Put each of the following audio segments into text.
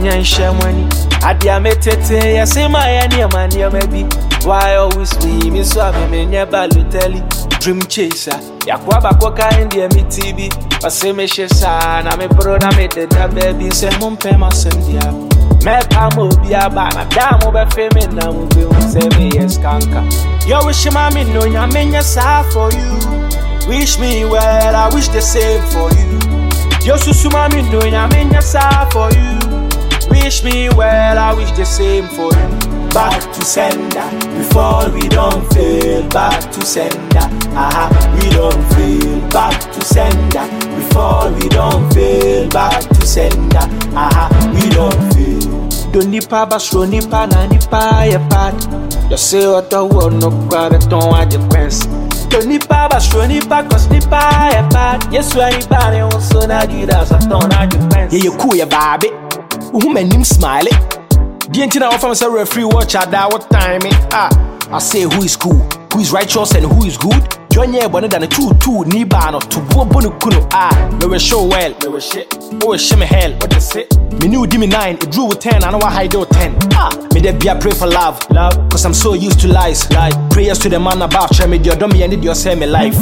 nyan shamani. Adia metete ya sema ya ni amani maybe. Why always me so me never luteli. Dream chaser. Ya kwaba kwa kaendi MTV. Paseme shesa na me brother me deda baby se mumpe masendia. Me pamo biaba na damo be feme na mu be se me eskanka. Yo wish mama no nyamenya sa for you. Wish me well, I wish the same for you. Yo susu mami no nyamenya sa for you. Wish me well, I wish the same for you. Back to sender, before we don't fail. Back to sender, we don't fail. Back to sender, before we don't fail. Back to sender, we don't fail. Don't nipa basro nipa na nipa ye pat. You say what the world no grab it don't want your quest. Don't nipa basro nipa cause nipa ye pat. Yes when nipa ne also na do that so don't want your quest. Yeah you cool ya baby. Who my name smile it. The entire of us a referee watch at that what time it. I say who is cool, who is righteous and who is good. Join ye better than a 2-2 ni ba no to bono kuno me we show well, me we shit. Oh shame hell, what you say? Me knew dimmy 9, it drew with 10, I know I hide out 10. Me there be a pray for love, cause I'm so used to lies. Prayers to the man about me your dummy and you say me life.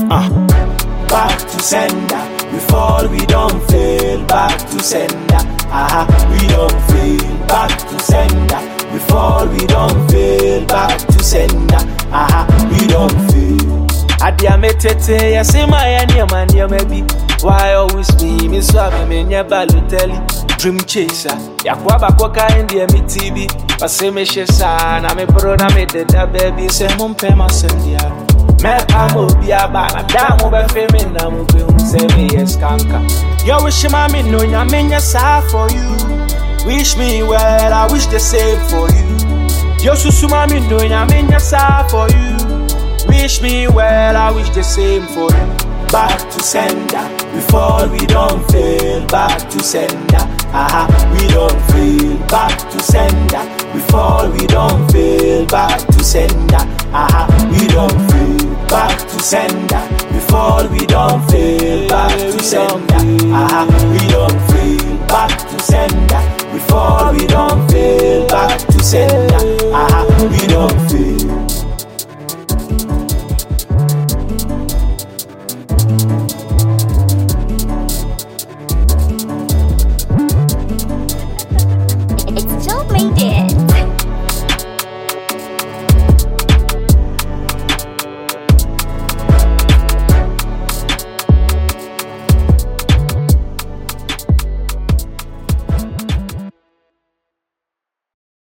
Back to sender, before we don't fail. Back to sender, we don't fail. Back to sender, before we don't fail. Back to sender, we don't fail. Adia metete ya sema ya ni amani maybe. Why always me so me never luteli. Dream chaser ya kwaba kwa kaendi MTV. Paseme shesa na me brother me deda baby se mumpe masendia. Me pamo biaba na damo be feme na mu be se me eskanka. Yo wish mami no nyamenya sa for you. Wish me well, I wish the same for you. Yo susu mami no nyamenya sa for you. Wish me well, I wish the same for you. Back to sender, before we don't fail. Back to sender, we don't fail. Back to sender, before we don't fail. Back to sender, we don't fail. Back to sender, before we don't fail. Back to sender, we don't fail. Back to sender.